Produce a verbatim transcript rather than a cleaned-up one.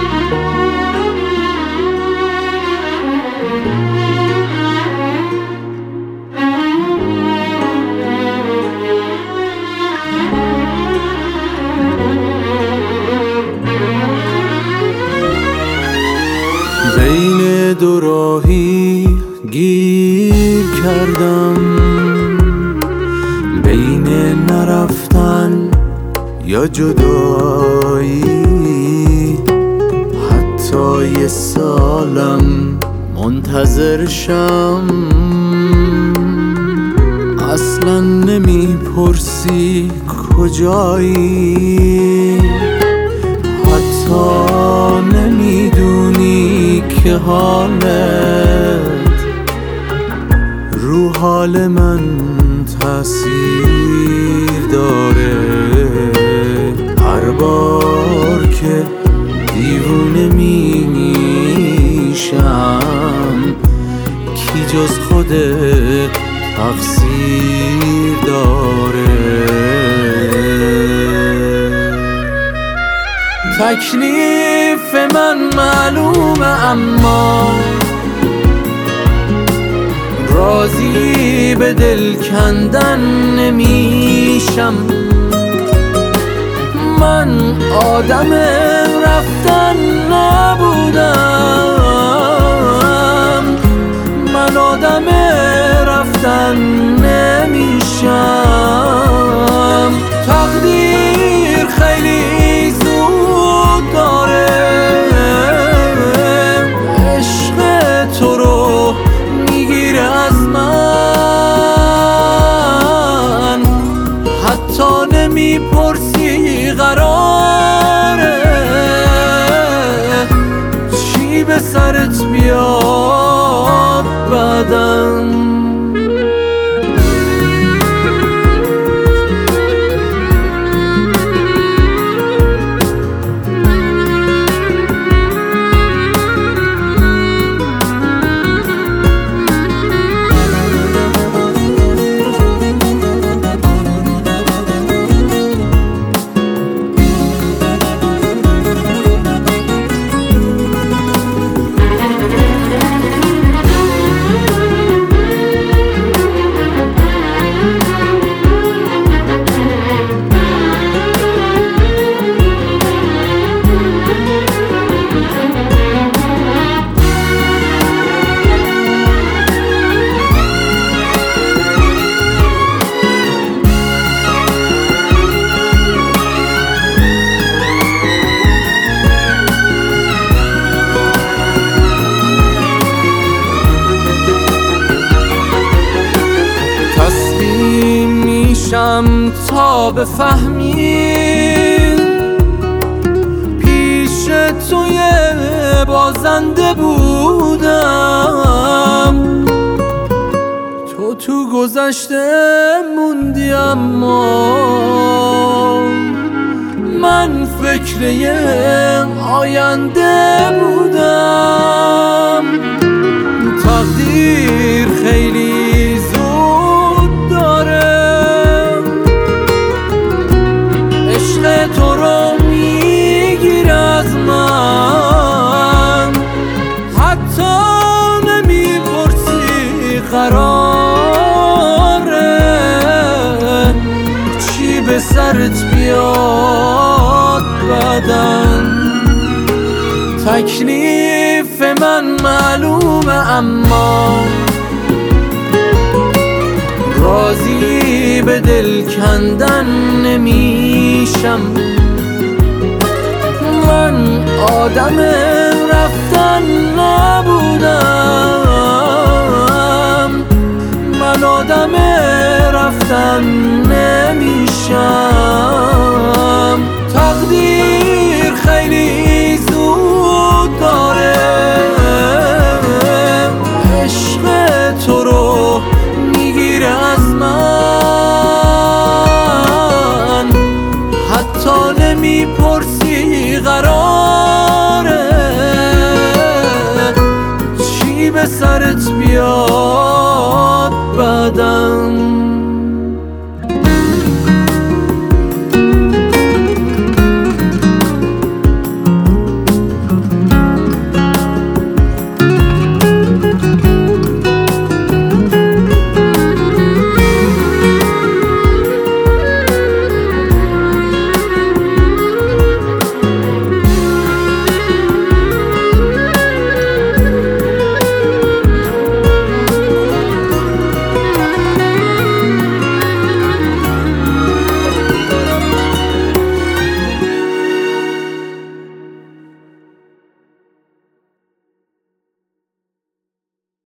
بین دو راهی گیر کردم، بین نرفتن یا جدایی. حتی یه سالم منتظرشم، اصلا نمیپرسی کجایی. حتی نمیدونی که حالت رو حال من تأثیر داره. هر بار که دیوونه میشم، کی جز خودت تقصیر داره. تکلیف من معلومه اما راضی به دل کندن نمیشم. من آدم رفتن نبودم، من آدم رفتن نمیشم. تقدیر خیلی زود داره، عشق تو رو میگیره از من. حتی نمیپرسی قراره چی به سرت بیاد بعدم. تا بفهمی پیش توی بازنده بودم. تو تو گذشته موندی اما من فکر یه آینده بودم. تقدیر خیلی زود داره، تو رو میگیر از من. حتی نمیپرسی قراره چی به سرت بیاد بعدن. تکلیف من معلومه اما راضی به دل کندن نمیشم. من آدم رفتن نبودم، من آدم رفتن نمیشم. تقدیر خیلی زود داره، عشق تو رو میگیره از من. حتی نمیپرسی قراره چی به سرت بیاد بعدم.